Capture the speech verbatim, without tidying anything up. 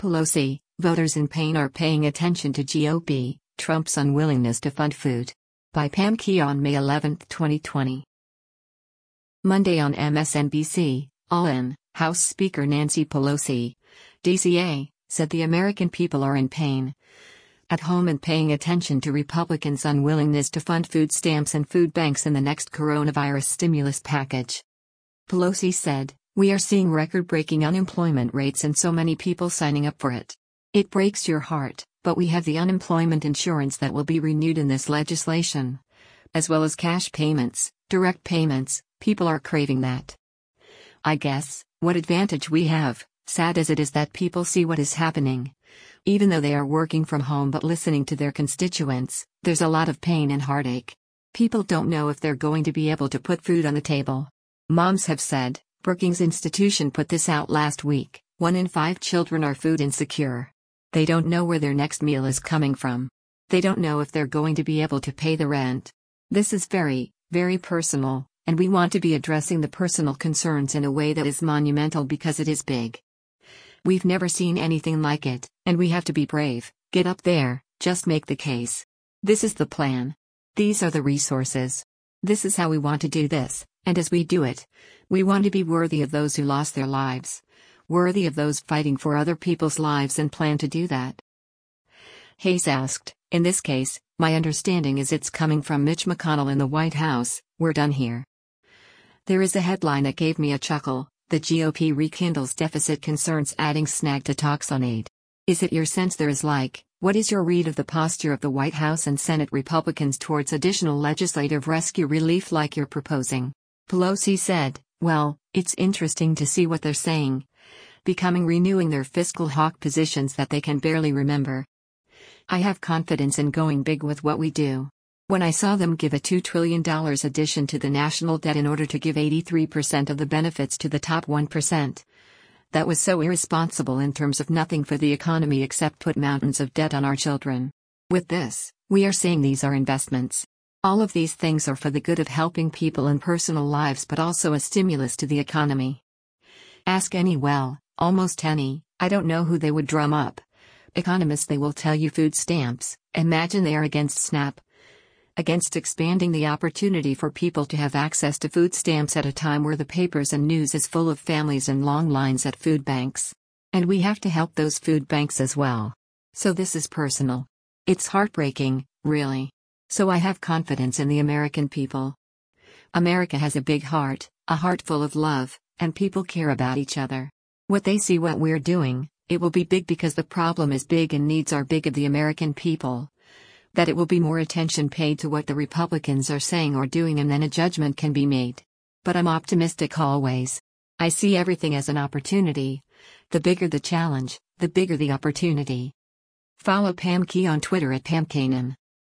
Pelosi, voters in pain are paying attention to G O P, Trump's unwillingness to fund food. By Pam Keon, May eleventh, twenty twenty. Monday on M S N B C, All In, House Speaker Nancy Pelosi, D C A, said the American people are in pain at home and paying attention to Republicans' unwillingness to fund food stamps and food banks in the next coronavirus stimulus package. Pelosi said, "We are seeing record-breaking unemployment rates and so many people signing up for it. It breaks your heart, but we have the unemployment insurance that will be renewed in this legislation. As well as cash payments, direct payments, people are craving that. I guess, what advantage we have, sad as it is that people see what is happening. Even though they are working from home but listening to their constituents, there's a lot of pain and heartache. People don't know if they're going to be able to put food on the table. Moms have said," Brookings Institution put this out last week, "one in five children are food insecure. They don't know where their next meal is coming from. They don't know if they're going to be able to pay the rent. This is very, very personal, and we want to be addressing the personal concerns in a way that is monumental because it is big. We've never seen anything like it, and we have to be brave, get up there, just make the case. This is the plan. These are the resources. This is how we want to do this, and as we do it, we want to be worthy of those who lost their lives, worthy of those fighting for other people's lives and plan to do that." Hayes asked, "In this case, my understanding is it's coming from Mitch McConnell in the White House, we're done here." There is a headline that gave me a chuckle. The G O P rekindles deficit concerns, adding snag to talks on aid. Is it your sense there is like, what is your read of the posture of the White House and Senate Republicans towards additional legislative rescue relief like you're proposing? Pelosi said, "Well, it's interesting to see what they're saying. Becoming renewing their fiscal hawk positions that they can barely remember. I have confidence in going big with what we do. When I saw them give a two trillion dollars addition to the national debt in order to give eighty-three percent of the benefits to the top one percent, that was so irresponsible in terms of nothing for the economy except put mountains of debt on our children. With this, we are saying these are investments. All of these things are for the good of helping people in personal lives but also a stimulus to the economy. Ask any, well, almost any, I don't know who they would drum up. Economists, they will tell you food stamps, imagine they are against SNAP. Against expanding the opportunity for people to have access to food stamps at a time where the papers and news is full of families and long lines at food banks. And we have to help those food banks as well. So this is personal. It's heartbreaking, really. So I have confidence in the American people. America has a big heart, a heart full of love, and people care about each other. What they see what we're doing, it will be big because the problem is big and needs are big of the American people. That it will be more attention paid to what the Republicans are saying or doing and then a judgment can be made. But I'm optimistic always. I see everything as an opportunity. The bigger the challenge, the bigger the opportunity. Follow Pam Key on Twitter at Pam Kanan.